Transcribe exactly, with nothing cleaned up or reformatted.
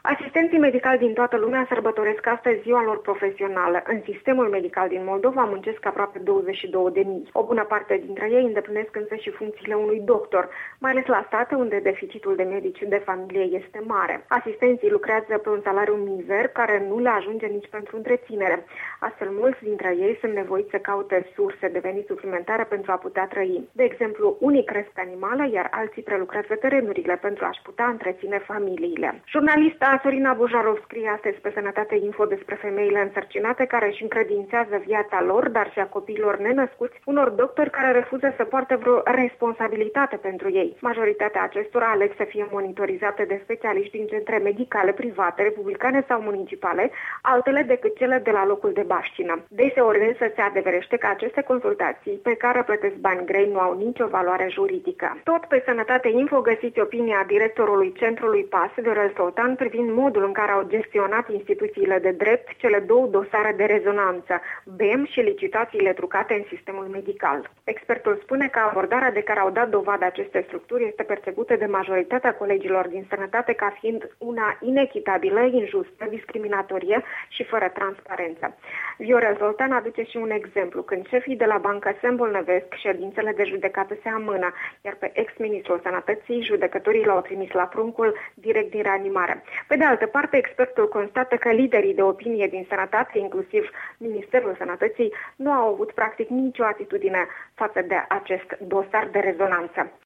Asistenții medicali din toată lumea sărbătoresc astăzi ziua lor profesională. În sistemul medical din Moldova muncesc aproape douăzeci și două de mii. O bună parte dintre ei îndeplinesc însă și funcțiile unui doctor, mai ales la state unde deficitul de medici de familie este mare. Asistenții lucrează pe un salariu mizer care nu le ajunge nici pentru întreținere. Astfel, mulți dintre ei sunt nevoiți să caute surse de venit suplimentare pentru a putea trăi. De exemplu, unii cresc animale, iar alții prelucrează terenurile pentru a-și putea întreține familiile. Jurnalista Sorina Bujarov scrie astăzi pe Sănătate Info despre femeile însărcinate care își încredințează viața lor, dar și a copiilor nenăscuți, unor doctori care refuză să poarte vreo responsabilitate pentru ei. Majoritatea acestora aleg să fie monitorizate de specialiști din centre medicale private, republicane sau municipale, altele decât cele de la locul de baștină. Deseori însă se adeverește că aceste consultații pe care plătesc bani grei nu au nicio valoare juridică. Tot pe Sănătate Info găsiți opinia directorului Centrului P A S, Viorel Soltan, privind modul în care au gestionat instituțiile de drept cele două dosare de rezonanță, B E M și licitațiile trucate în sistemul medical. Expertul spune că abordarea de care au dat dovadă aceste structuri este percepută de majoritatea colegilor din sănătate ca fiind una inechitabilă, injustă, discriminatorie și fără transparență. Viorel Zoltan aduce și un exemplu. Când șefii de la bancă se îmbolnăvesc, ședințele de judecată se amână, iar pe ex-ministrul Sănătății, judecătorii l-au trimis la pruncul direct din reanimare. Pe de altă parte, expertul constată că liderii de opinie din sănătate, inclusiv Ministerul Sănătății, nu au avut practic nicio atitudine față de acest dosar de rezonanță.